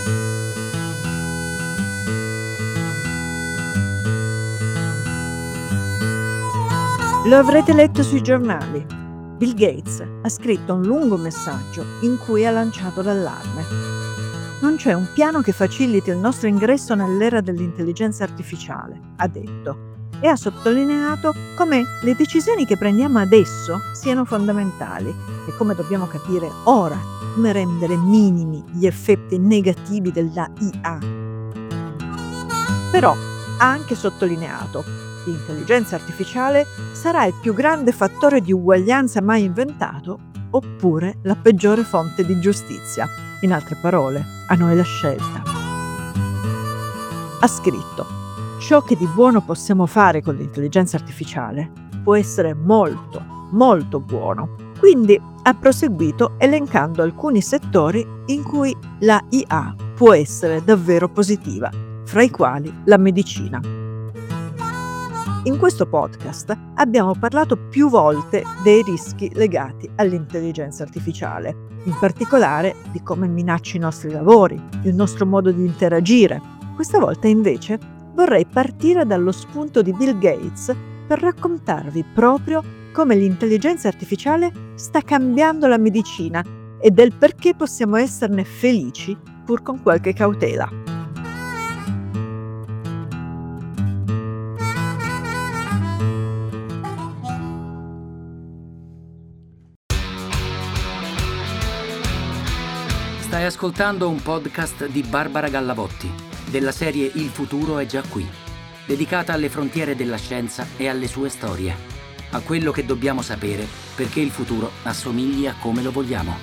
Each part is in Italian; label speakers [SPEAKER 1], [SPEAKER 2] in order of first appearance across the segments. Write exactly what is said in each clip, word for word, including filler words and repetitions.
[SPEAKER 1] Lo avrete letto sui giornali. Bill Gates ha scritto un lungo messaggio in cui ha lanciato l'allarme. Non c'è un piano che faciliti il nostro ingresso nell'era dell'intelligenza artificiale, ha detto, e ha sottolineato come le decisioni che prendiamo adesso siano fondamentali e come dobbiamo capire ora come rendere minimi gli effetti negativi della I A. Però ha anche sottolineato: l'intelligenza artificiale sarà il più grande fattore di uguaglianza mai inventato oppure la peggiore fonte di giustizia. In altre parole, a noi la scelta. Ha scritto: ciò che di buono possiamo fare con l'intelligenza artificiale può essere molto, molto buono. Quindi ha proseguito elencando alcuni settori in cui la I A può essere davvero positiva, fra i quali la medicina. In questo podcast abbiamo parlato più volte dei rischi legati all'intelligenza artificiale, in particolare di come minaccia i nostri lavori, il nostro modo di interagire. Questa volta invece vorrei partire dallo spunto di Bill Gates per raccontarvi proprio come l'intelligenza artificiale sta cambiando la medicina e del perché possiamo esserne felici pur con qualche cautela.
[SPEAKER 2] Stai ascoltando un podcast di Barbara Gallavotti, della serie Il futuro è già qui, dedicata alle frontiere della scienza e alle sue storie, a quello che dobbiamo sapere perché il futuro assomigli a come lo vogliamo.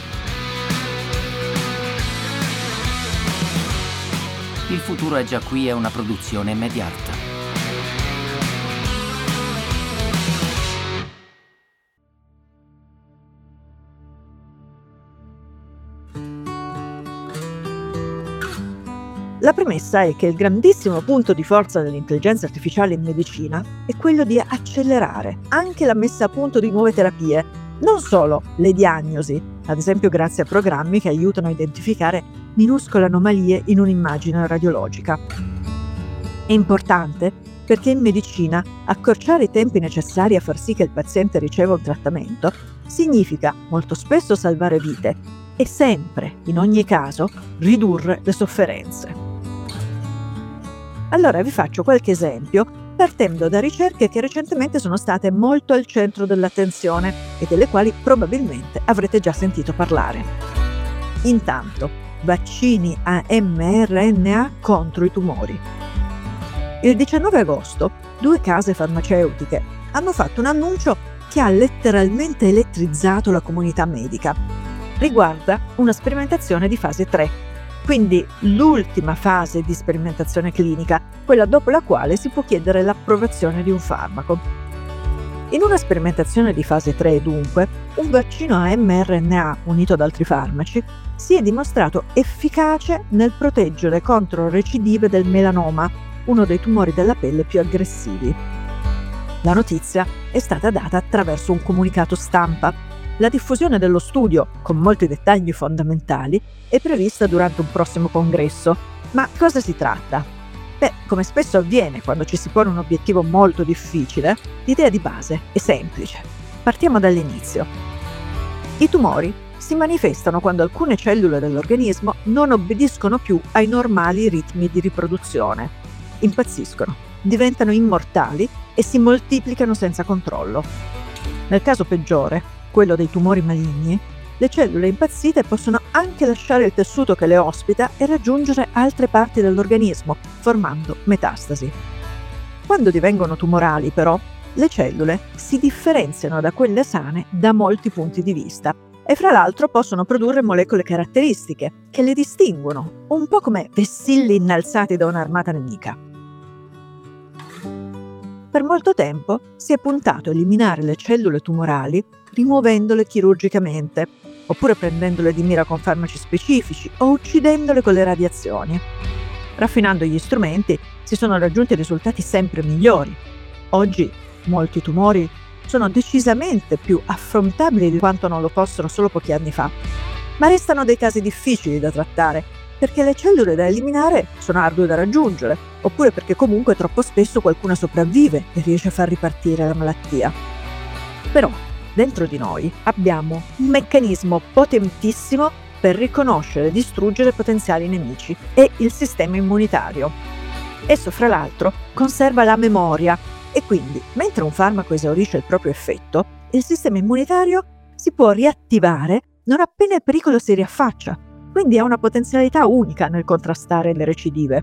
[SPEAKER 2] Il futuro è già qui è una produzione Mediart.
[SPEAKER 1] La premessa è che il grandissimo punto di forza dell'intelligenza artificiale in medicina è quello di accelerare anche la messa a punto di nuove terapie, non solo le diagnosi, ad esempio grazie a programmi che aiutano a identificare minuscole anomalie in un'immagine radiologica. È importante perché in medicina accorciare i tempi necessari a far sì che il paziente riceva un trattamento significa molto spesso salvare vite e sempre, in ogni caso, ridurre le sofferenze. Allora vi faccio qualche esempio partendo da ricerche che recentemente sono state molto al centro dell'attenzione e delle quali probabilmente avrete già sentito parlare. Intanto, vaccini a mRNA contro i tumori. Il diciannove agosto, due case farmaceutiche hanno fatto un annuncio che ha letteralmente elettrizzato la comunità medica. Riguarda una sperimentazione di fase tre, quindi l'ultima fase di sperimentazione clinica, quella dopo la quale si può chiedere l'approvazione di un farmaco. In una sperimentazione di fase tre, dunque, un vaccino a mRNA unito ad altri farmaci si è dimostrato efficace nel proteggere contro recidive del melanoma, uno dei tumori della pelle più aggressivi. La notizia è stata data attraverso un comunicato stampa. La diffusione dello studio, con molti dettagli fondamentali, è prevista durante un prossimo congresso. Ma cosa si tratta? Beh, come spesso avviene quando ci si pone un obiettivo molto difficile, l'idea di base è semplice. Partiamo dall'inizio. I tumori si manifestano quando alcune cellule dell'organismo non obbediscono più ai normali ritmi di riproduzione. Impazziscono, diventano immortali e si moltiplicano senza controllo. Nel caso peggiore, quello dei tumori maligni, le cellule impazzite possono anche lasciare il tessuto che le ospita e raggiungere altre parti dell'organismo, formando metastasi. Quando divengono tumorali, però, le cellule si differenziano da quelle sane da molti punti di vista e fra l'altro possono produrre molecole caratteristiche che le distinguono, un po' come vessilli innalzati da un'armata nemica. Per molto tempo si è puntato a eliminare le cellule tumorali rimuovendole chirurgicamente, oppure prendendole di mira con farmaci specifici o uccidendole con le radiazioni. Raffinando gli strumenti si sono raggiunti risultati sempre migliori. Oggi molti tumori sono decisamente più affrontabili di quanto non lo fossero solo pochi anni fa, ma restano dei casi difficili da trattare perché le cellule da eliminare sono ardue da raggiungere, oppure perché comunque troppo spesso qualcuna sopravvive e riesce a far ripartire la malattia. Però dentro di noi abbiamo un meccanismo potentissimo per riconoscere e distruggere potenziali nemici, è il sistema immunitario. Esso, fra l'altro, conserva la memoria e quindi, mentre un farmaco esaurisce il proprio effetto, il sistema immunitario si può riattivare non appena il pericolo si riaffaccia, quindi ha una potenzialità unica nel contrastare le recidive.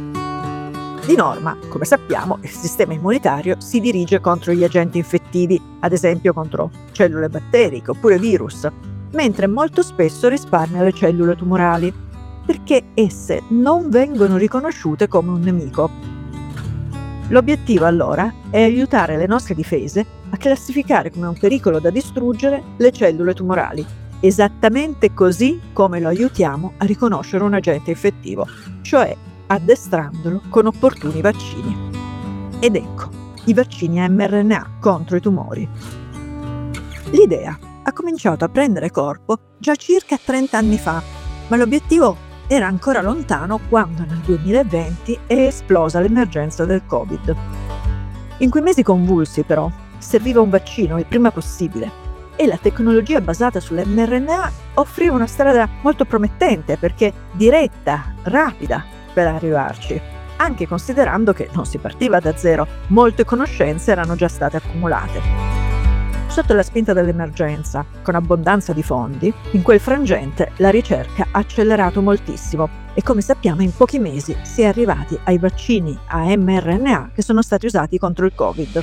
[SPEAKER 1] Di norma, come sappiamo, il sistema immunitario si dirige contro gli agenti infettivi, ad esempio contro cellule batteriche oppure virus, mentre molto spesso risparmia le cellule tumorali, perché esse non vengono riconosciute come un nemico. L'obiettivo allora è aiutare le nostre difese a classificare come un pericolo da distruggere le cellule tumorali, esattamente così come lo aiutiamo a riconoscere un agente infettivo, cioè addestrandolo con opportuni vaccini. Ed ecco, i vaccini a mRNA contro i tumori. L'idea ha cominciato a prendere corpo già circa trenta anni fa, ma l'obiettivo era ancora lontano quando nel duemilaventi è esplosa l'emergenza del Covid. In quei mesi convulsi, però, serviva un vaccino il prima possibile e la tecnologia basata sull'mRNA offriva una strada molto promettente perché diretta, rapida per arrivarci, anche considerando che non si partiva da zero, molte conoscenze erano già state accumulate. Sotto la spinta dell'emergenza, con abbondanza di fondi, in quel frangente la ricerca ha accelerato moltissimo e come sappiamo in pochi mesi si è arrivati ai vaccini a mRNA che sono stati usati contro il Covid.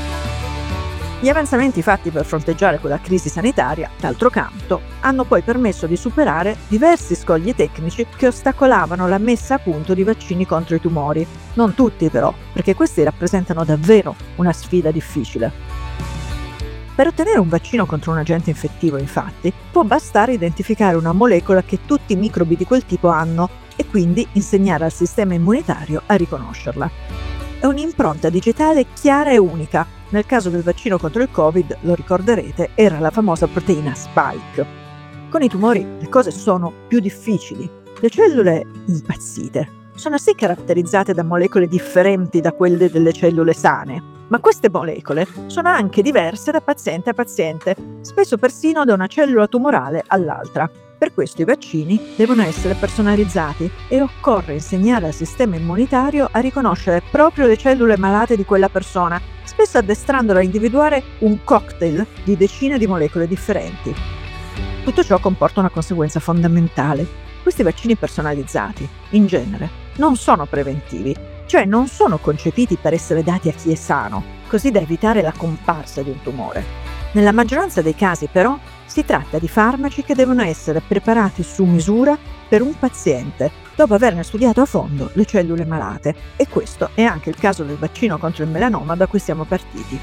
[SPEAKER 1] Gli avanzamenti fatti per fronteggiare quella crisi sanitaria, d'altro canto, hanno poi permesso di superare diversi scogli tecnici che ostacolavano la messa a punto di vaccini contro i tumori. Non tutti però, perché questi rappresentano davvero una sfida difficile. Per ottenere un vaccino contro un agente infettivo, infatti, può bastare identificare una molecola che tutti i microbi di quel tipo hanno e quindi insegnare al sistema immunitario a riconoscerla. È un'impronta digitale chiara e unica. Nel caso del vaccino contro il Covid, lo ricorderete, era la famosa proteina Spike. Con i tumori le cose sono più difficili. Le cellule impazzite sono sì caratterizzate da molecole differenti da quelle delle cellule sane, ma queste molecole sono anche diverse da paziente a paziente, spesso persino da una cellula tumorale all'altra. Per questo i vaccini devono essere personalizzati e occorre insegnare al sistema immunitario a riconoscere proprio le cellule malate di quella persona, spesso addestrandola a individuare un cocktail di decine di molecole differenti. Tutto ciò comporta una conseguenza fondamentale. Questi vaccini personalizzati, in genere, non sono preventivi, cioè non sono concepiti per essere dati a chi è sano, così da evitare la comparsa di un tumore. Nella maggioranza dei casi, però, si tratta di farmaci che devono essere preparati su misura per un paziente, dopo averne studiato a fondo le cellule malate, e questo è anche il caso del vaccino contro il melanoma da cui siamo partiti.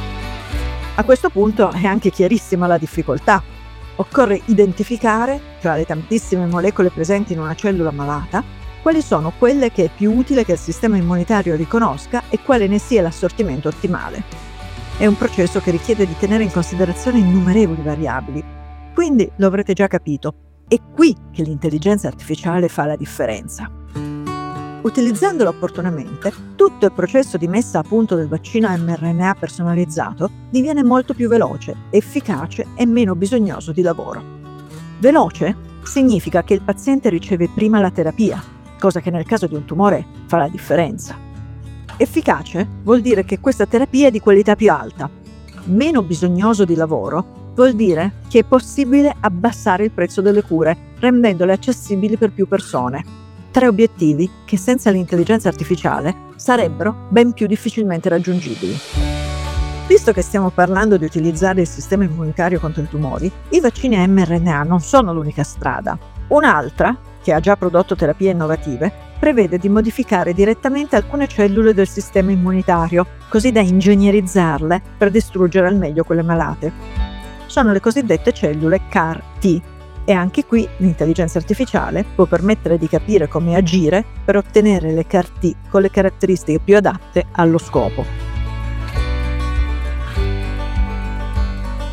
[SPEAKER 1] A questo punto è anche chiarissima la difficoltà. Occorre identificare, tra le tantissime molecole presenti in una cellula malata, quali sono quelle che è più utile che il sistema immunitario riconosca e quale ne sia l'assortimento ottimale. È un processo che richiede di tenere in considerazione innumerevoli variabili, quindi lo avrete già capito, è qui che l'intelligenza artificiale fa la differenza. Utilizzandola opportunamente, tutto il processo di messa a punto del vaccino a mRNA personalizzato diviene molto più veloce, efficace e meno bisognoso di lavoro. Veloce significa che il paziente riceve prima la terapia, cosa che nel caso di un tumore fa la differenza. Efficace vuol dire che questa terapia è di qualità più alta. Meno bisognoso di lavoro vuol dire che è possibile abbassare il prezzo delle cure, rendendole accessibili per più persone. Tre obiettivi che senza l'intelligenza artificiale sarebbero ben più difficilmente raggiungibili. Visto che stiamo parlando di utilizzare il sistema immunitario contro i tumori, i vaccini a mRNA non sono l'unica strada. Un'altra, che ha già prodotto terapie innovative, prevede di modificare direttamente alcune cellule del sistema immunitario, così da ingegnerizzarle per distruggere al meglio quelle malate. Sono le cosiddette cellule C A R T, e anche qui l'intelligenza artificiale può permettere di capire come agire per ottenere le C A R T con le caratteristiche più adatte allo scopo.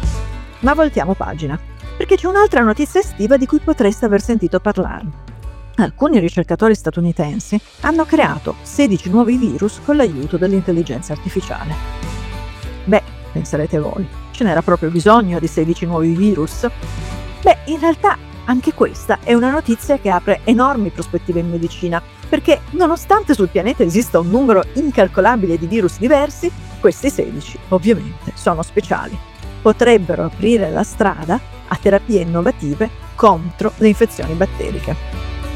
[SPEAKER 1] Ma voltiamo pagina, perché c'è un'altra notizia estiva di cui potreste aver sentito parlare. Alcuni ricercatori statunitensi hanno creato sedici nuovi virus con l'aiuto dell'intelligenza artificiale. Beh, penserete voi, ce n'era proprio bisogno di sedici nuovi virus? Beh, in realtà anche questa è una notizia che apre enormi prospettive in medicina, perché nonostante sul pianeta esista un numero incalcolabile di virus diversi, questi sedici ovviamente sono speciali. Potrebbero aprire la strada a terapie innovative contro le infezioni batteriche.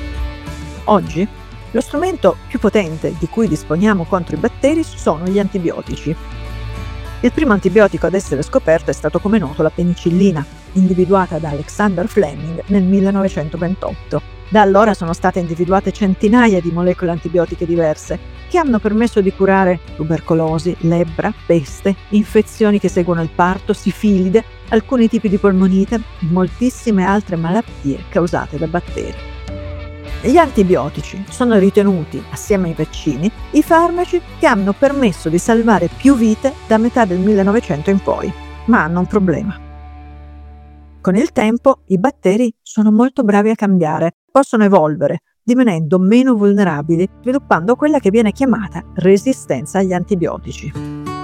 [SPEAKER 1] Oggi lo strumento più potente di cui disponiamo contro i batteri sono gli antibiotici. Il primo antibiotico ad essere scoperto è stato, come noto, la penicillina, individuata da Alexander Fleming nel millenovecentoventotto. Da allora sono state individuate centinaia di molecole antibiotiche diverse che hanno permesso di curare tubercolosi, lebbra, peste, infezioni che seguono il parto, sifilide, alcuni tipi di polmonite e moltissime altre malattie causate da batteri. Gli antibiotici sono ritenuti, assieme ai vaccini, i farmaci che hanno permesso di salvare più vite da metà del millenovecento in poi, ma hanno un problema. Con il tempo i batteri sono molto bravi a cambiare, possono evolvere, divenendo meno vulnerabili, sviluppando quella che viene chiamata resistenza agli antibiotici.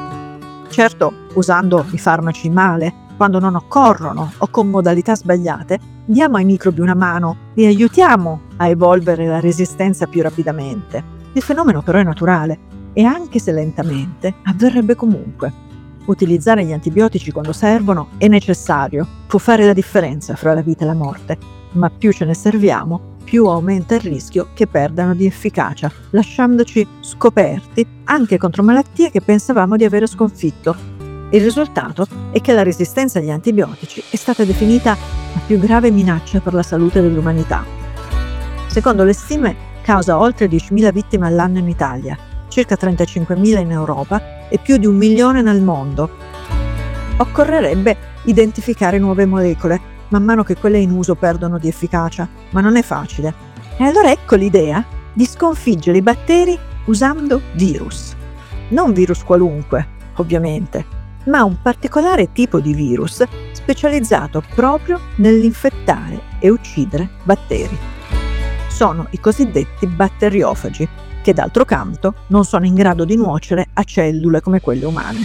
[SPEAKER 1] Certo, usando i farmaci male, quando non occorrono o con modalità sbagliate, diamo ai microbi una mano, li aiutiamo a evolvere la resistenza più rapidamente. Il fenomeno però è naturale e anche se lentamente avverrebbe comunque. Utilizzare gli antibiotici quando servono è necessario, può fare la differenza fra la vita e la morte, ma più ce ne serviamo, più aumenta il rischio che perdano di efficacia, lasciandoci scoperti anche contro malattie che pensavamo di avere sconfitto. Il risultato è che la resistenza agli antibiotici è stata definita la più grave minaccia per la salute dell'umanità. Secondo le stime, causa oltre diecimila vittime all'anno in Italia, circa trentacinquemila in Europa e più di un milione nel mondo. Occorrerebbe identificare nuove molecole, man mano che quelle in uso perdono di efficacia, ma non è facile. E allora ecco l'idea di sconfiggere i batteri usando virus. Non virus qualunque, ovviamente, ma un particolare tipo di virus specializzato proprio nell'infettare e uccidere batteri. Sono i cosiddetti batteriofagi, che d'altro canto non sono in grado di nuocere a cellule come quelle umane.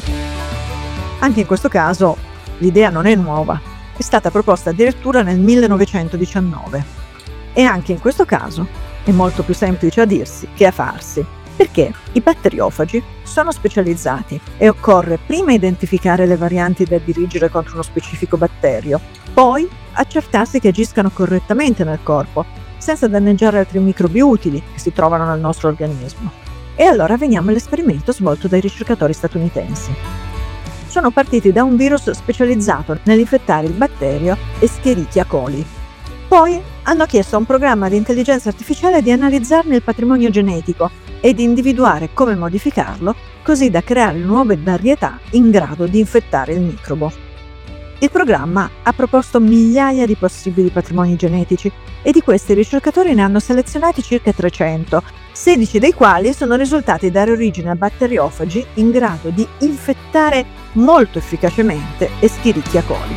[SPEAKER 1] Anche in questo caso l'idea non è nuova, è stata proposta addirittura nel millenovecentodiciannove. E anche in questo caso è molto più semplice a dirsi che a farsi, perché i batteriofagi sono specializzati e occorre prima identificare le varianti da dirigere contro uno specifico batterio, poi accertarsi che agiscano correttamente nel corpo, senza danneggiare altri microbi utili che si trovano nel nostro organismo. E allora veniamo all'esperimento svolto dai ricercatori statunitensi. Sono partiti da un virus specializzato nell'infettare il batterio Escherichia coli. Poi hanno chiesto a un programma di intelligenza artificiale di analizzarne il patrimonio genetico e di individuare come modificarlo così da creare nuove varietà in grado di infettare il microbo. Il programma ha proposto migliaia di possibili patrimoni genetici e di questi i ricercatori ne hanno selezionati circa trecento, sedici dei quali sono risultati dare origine a batteriofagi in grado di infettare molto efficacemente Escherichia coli.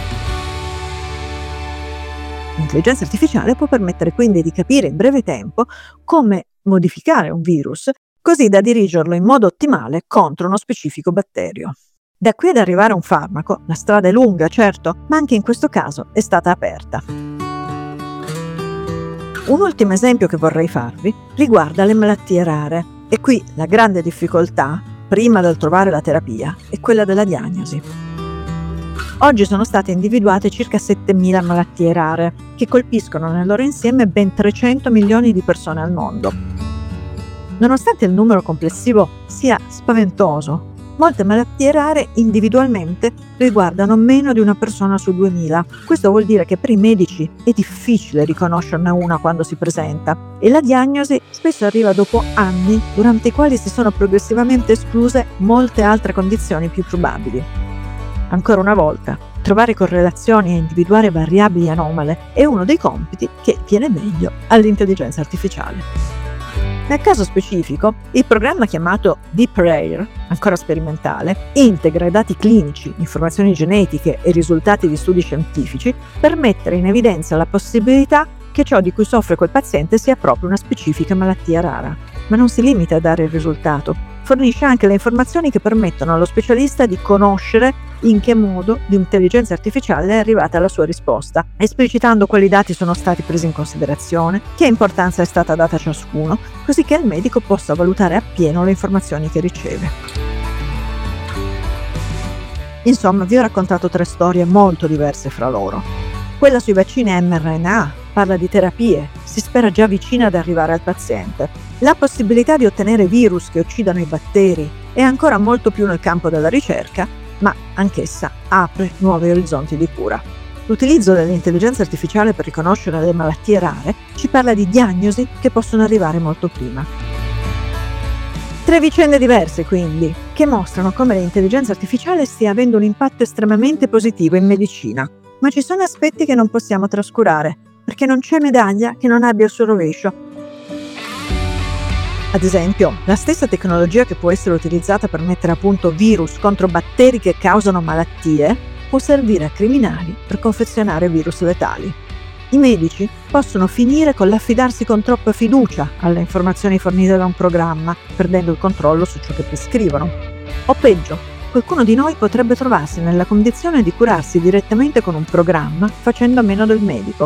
[SPEAKER 1] L'intelligenza artificiale può permettere quindi di capire in breve tempo come modificare un virus così da dirigerlo in modo ottimale contro uno specifico batterio. Da qui ad arrivare a un farmaco, la strada è lunga, certo, ma anche in questo caso è stata aperta. Un ultimo esempio che vorrei farvi riguarda le malattie rare e qui la grande difficoltà, prima del trovare la terapia, è quella della diagnosi. Oggi sono state individuate circa settemila malattie rare che colpiscono nel loro insieme ben trecento milioni di persone al mondo. Nonostante il numero complessivo sia spaventoso, molte malattie rare individualmente riguardano meno di una persona su duemila. Questo vuol dire che per i medici è difficile riconoscerne una quando si presenta e la diagnosi spesso arriva dopo anni durante i quali si sono progressivamente escluse molte altre condizioni più probabili. Ancora una volta, trovare correlazioni e individuare variabili anomale è uno dei compiti che viene meglio all'intelligenza artificiale. Nel caso specifico, il programma chiamato DeepRare, ancora sperimentale, integra i dati clinici, informazioni genetiche e risultati di studi scientifici per mettere in evidenza la possibilità che ciò di cui soffre quel paziente sia proprio una specifica malattia rara. Ma non si limita a dare il risultato, fornisce anche le informazioni che permettono allo specialista di conoscere in che modo l'intelligenza artificiale è arrivata alla sua risposta, esplicitando quali dati sono stati presi in considerazione, che importanza è stata data a ciascuno, così che il medico possa valutare appieno le informazioni che riceve. Insomma, vi ho raccontato tre storie molto diverse fra loro. Quella sui vaccini mRNA parla di terapie, si spera già vicina ad arrivare al paziente. La possibilità di ottenere virus che uccidano i batteri è ancora molto più nel campo della ricerca, ma anch'essa apre nuovi orizzonti di cura. L'utilizzo dell'intelligenza artificiale per riconoscere le malattie rare ci parla di diagnosi che possono arrivare molto prima. Tre vicende diverse, quindi, che mostrano come l'intelligenza artificiale stia avendo un impatto estremamente positivo in medicina. Ma ci sono aspetti che non possiamo trascurare, perché non c'è medaglia che non abbia il suo rovescio. Ad esempio, la stessa tecnologia che può essere utilizzata per mettere a punto virus contro batteri che causano malattie può servire a criminali per confezionare virus letali. I medici possono finire con l'affidarsi con troppa fiducia alle informazioni fornite da un programma, perdendo il controllo su ciò che prescrivono. O peggio, qualcuno di noi potrebbe trovarsi nella condizione di curarsi direttamente con un programma facendo a meno del medico.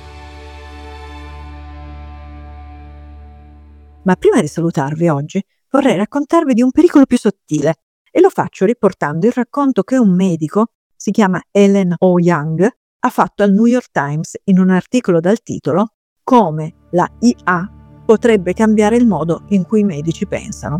[SPEAKER 1] Ma prima di salutarvi oggi, vorrei raccontarvi di un pericolo più sottile e lo faccio riportando il racconto che un medico, si chiama Ellen O. Young, ha fatto al New York Times in un articolo dal titolo "Come la I A potrebbe cambiare il modo in cui i medici pensano".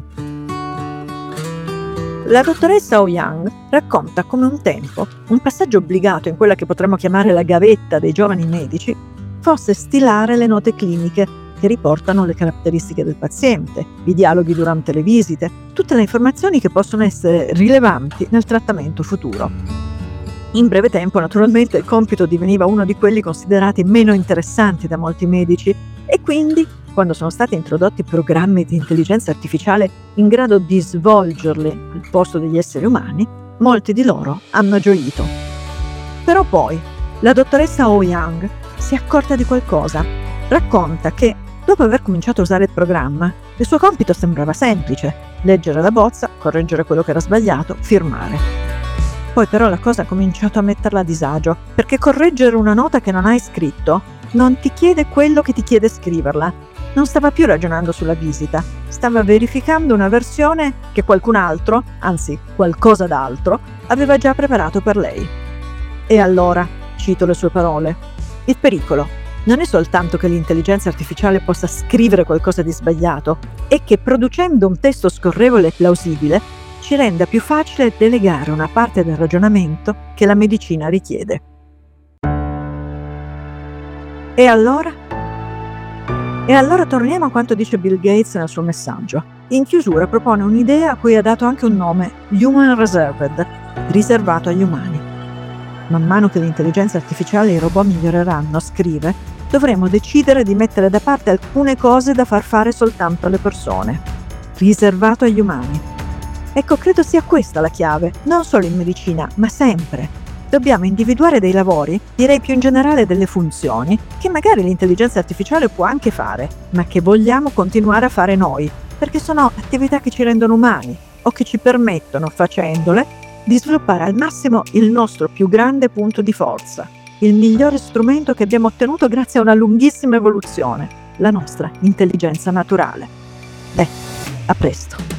[SPEAKER 1] La dottoressa O. Young racconta come un tempo un passaggio obbligato in quella che potremmo chiamare la gavetta dei giovani medici fosse stilare le note cliniche che riportano le caratteristiche del paziente, i dialoghi durante le visite, tutte le informazioni che possono essere rilevanti nel trattamento futuro. In breve tempo, naturalmente, il compito diveniva uno di quelli considerati meno interessanti da molti medici e quindi, quando sono stati introdotti programmi di intelligenza artificiale in grado di svolgerli al posto degli esseri umani, molti di loro hanno gioito. Però poi, la dottoressa O. Young si è accorta di qualcosa. Racconta che, dopo aver cominciato a usare il programma, il suo compito sembrava semplice: leggere la bozza, correggere quello che era sbagliato, firmare. Poi però la cosa ha cominciato a metterla a disagio, perché correggere una nota che non hai scritto non ti chiede quello che ti chiede scriverla. Non stava più ragionando sulla visita, stava verificando una versione che qualcun altro, anzi qualcosa d'altro, aveva già preparato per lei. E allora, cito le sue parole, il pericolo non è soltanto che l'intelligenza artificiale possa scrivere qualcosa di sbagliato, è che producendo un testo scorrevole e plausibile ci renda più facile delegare una parte del ragionamento che la medicina richiede. E allora? E allora torniamo a quanto dice Bill Gates nel suo messaggio. In chiusura propone un'idea a cui ha dato anche un nome, Human Reserved, riservato agli umani. Man mano che l'intelligenza artificiale e i robot miglioreranno, scrive, dovremo decidere di mettere da parte alcune cose da far fare soltanto alle persone. Riservato agli umani. Ecco, credo sia questa la chiave, non solo in medicina, ma sempre. Dobbiamo individuare dei lavori, direi più in generale delle funzioni, che magari l'intelligenza artificiale può anche fare, ma che vogliamo continuare a fare noi, perché sono attività che ci rendono umani o che ci permettono, facendole, di sviluppare al massimo il nostro più grande punto di forza, il migliore strumento che abbiamo ottenuto grazie a una lunghissima evoluzione, la nostra intelligenza naturale. Beh, a presto.